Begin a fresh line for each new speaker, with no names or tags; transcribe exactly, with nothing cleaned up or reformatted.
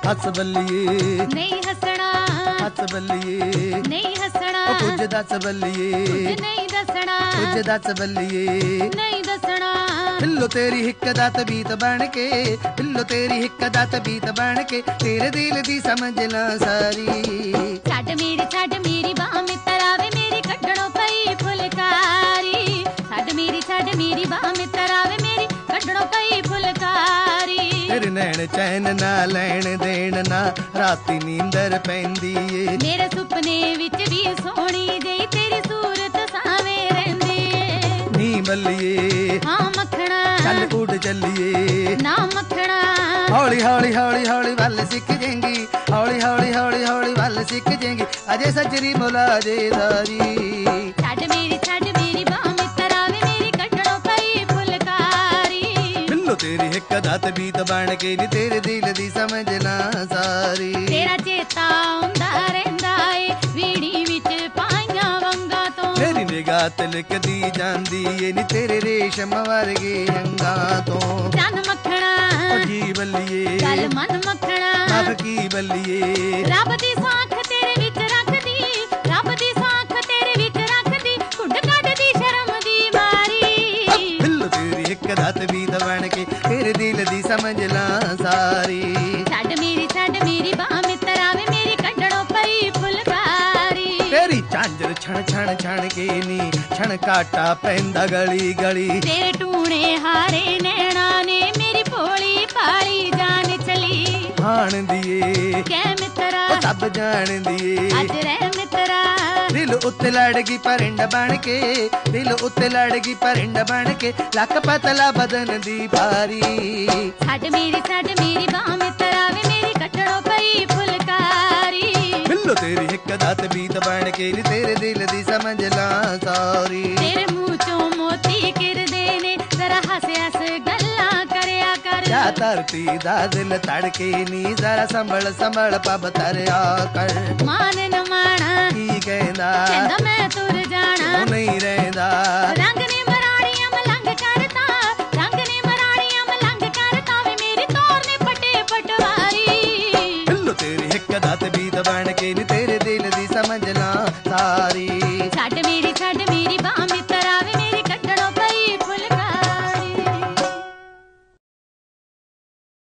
हस बल्लिए
नहीं हसना,
हस बल्लिए
नहीं हसना,
कुछ दस बल्लिए
कुछ नहीं दसना,
कुछ दस बल्लिए
नहीं दसना।
बिल्लो तेरी हिक दा तबीत बन के, बिल्लो तेरी हिक दा तबीत बन के, तेरे दिल दी समझ ना सारी।
छड्ड मेरी छड्ड मेरी बाह मित्तरा वे मेरी कड्डणों पई फुलकारी। छड्ड मेरी छड्ड मेरी बाह मित्तरा वे मेरी कड्डणों पई फुलकारी।
तेरे नैन चैन ना लैन देन ना राती नींदर पैंदी ए।
मेरे सुपने विच भी सोहणी जेही तेरी सूरत सावें रहिंदी ए।
नी बल्लिए
हाँ मखना
चल उड़ चलिए
ना मखना।
हौली हौली हौली हौली वल सिख जेंगी, हौली हौली हौली हौली वल सिख जेंगी, अजे सजरी मुला जे दारी।
छड्ड मेरी छड्ड मेरी बाह मित्तरा वे मेरी कड्डणों पई फुलकारी।
बिल्लो तेरी हिक दा तबीत बन के नी तेरे दिल दी समझ ना सारी।
तेरा चेता आउंदा रहिंदा ए ਵੀੜੀ ਵਿੱਚ ਪਾਈਆਂ ਵੰਗਾਂ ਤੋਂ।
तेरी निगाह तिलकदी जांदी ए नी तेरे रेशम वर्गे अंगां तो।
ਚੰਨ ਮੱਖਣਾ
जी बल्लिए
ਗੱਲ ਮਨ ਮੱਖਣਾ।
नभ की बल्लिए
ਰੱਬ ਦੀ ਸਾਖ ਤੇਰੇ ਵਿੱਚ ਰੱਖਦੀ, ਰੱਬ ਦੀ ਸਾਖ ਤੇਰੇ ਵਿੱਚ ਰੱਖਦੀ, ਘੁੰਡ ਕੱਢਦੀ ਸ਼ਰਮ ਦੀ ਮਾਰੀ।
बिल्लो तेरी हिक दा तबीत बन के तेरे दिल दी समझ ना सारी।
ਛੱਡ ਮੇਰੀ ਛੱਡ ਮੇਰੀ ਬਾਹ ਮਿੱਤਰਾ ਵੇ ਮੇਰੀ ਕੱਢਣੋਂ ਪਈ ਫੁਲਕਾਰੀ।
तेरी झांझर छण छण छण के नी छण काटा पैंदा गली गली।
ਤੇਰੇ ਟੂਣੇ ਹਾਰੇ ਨੈਣਾ ਨੇ ਮੇਰੀ ਭੋਲੀ ਭਾਲੀ ਜਾਨ ਚਲੀ।
हाण दिए
ਕਹਿ ਮਿੱਤਰਾ
ओ सब जान दिए
ਅੱਜ ਰਹਿ ਮਿੱਤਰਾ।
दिल उत्ते लड़गी परिंड बन के, दिल उत्ते लड़गी परिंड बन के, लक पतला बदन दी भारी।
ਛੱਡ ਮੇਰੀ ਛੱਡ ਮੇਰੀ ਬਾਹ ਮਿੱਤਰਾ ਵੇ ਮੇਰੀ ਕੱਢਣੋਂ ਪਈ ਫੁਲਕਾਰੀ।
बिल्लो तेरी हिक दा तबीत बन के नी तेरे दिल दी समझ ना सारी।
ਤੇਰੇ ਮੂੰਹ ਚੋਂ ਮੋਤੀ ਕਿਰਦੇ ਨੇ ਜ਼ਰਾ ਹੱਸ ਹੱਸ ਗੱਲਾਂ ਕਰਿਆ ਕਰ।
क्या धरती दा दिल तड़के नी जरा संभल संभल पब तरया कर।
ਮਾਨ न ਮਾਣਾ
की कहंदा
ਕਹਿੰਦਾ ਮੈਂ ਤੁਰ
तू
ਜਾਣਾ।
नहीं रहंदा
ਰੰਗ ਨੇ ਮਰਾੜੀਆਂ ਮਲੰਗ ਕਰਤਾ, ਰੰਗ ਨੇ ਮਰਾੜੀਆਂ ਮਲੰਗ ਕਰਤਾ ਵੇ ਮੇਰੀ ਤੋਰ ਨੇ ਪਟੇ ਪਟਵਾਰੀ।
बिल्लो तेरी हिक दा तबीत बन के नी